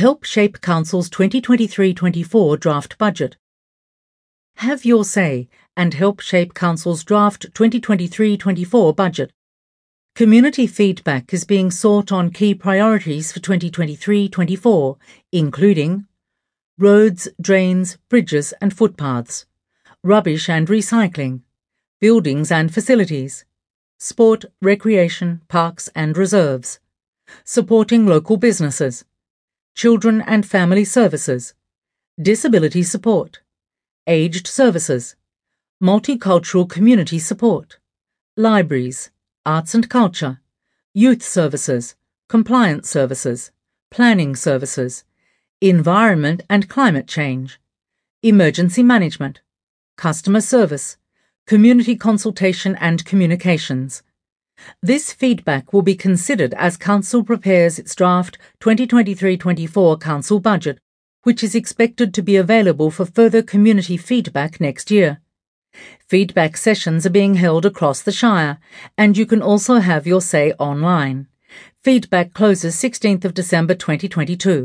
Help shape Council's 2023-24 draft budget. Have your say and help shape Council's draft 2023-24 budget. Community feedback is being sought on key priorities for 2023-24, including roads, drains, bridges and footpaths, rubbish and recycling, buildings and facilities, sport, recreation, parks and reserves, supporting local businesses, children and family services, disability support, aged services, multicultural community support, libraries, arts and culture, youth services, compliance services, planning services, environment and climate change, emergency management, customer service, community consultation and communications. This feedback will be considered as Council prepares its draft 2023-24 Council budget, which is expected to be available for further community feedback next year. Feedback sessions are being held across the Shire, and you can also have your say online. Feedback closes 16th of December 2022.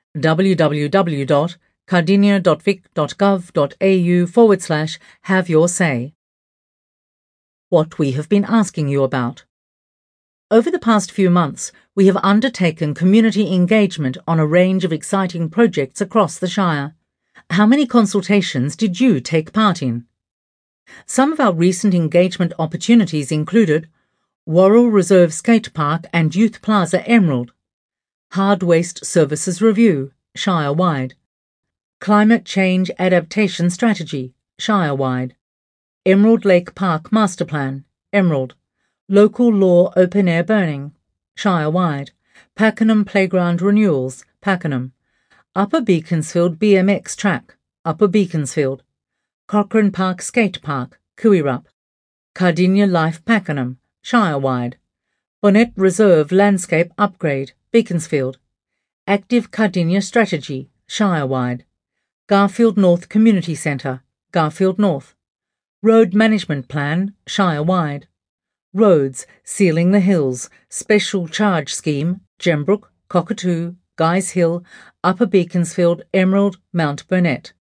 www.cardinia.vic.gov.au/have your say. What we have been asking you about. Over the past few months, we have undertaken community engagement on a range of exciting projects across the Shire. How many consultations did you take part in? Some of our recent engagement opportunities included Worrell Reserve Skate Park and Youth Plaza Emerald, Hard Waste Services Review, Shire-wide, Climate Change Adaptation Strategy, Shire-wide, Emerald Lake Park Master Plan, Emerald, Local Law Open Air Burning, Shire-wide, Pakenham Playground Renewals, Pakenham, Upper Beaconsfield BMX Track, Upper Beaconsfield, Cochrane Park Skate Park, Kuirup, Cardinia Life Pakenham, Shire-wide, Bonnet Reserve Landscape Upgrade, Beaconsfield, Active Cardinia Strategy, Shire-wide, Garfield North Community Centre, Garfield North, Road Management Plan, Shire-wide, Roads, Sealing the Hills, Special Charge Scheme, Gembrook, Cockatoo, Guys Hill, Upper Beaconsfield, Emerald, Mount Burnett.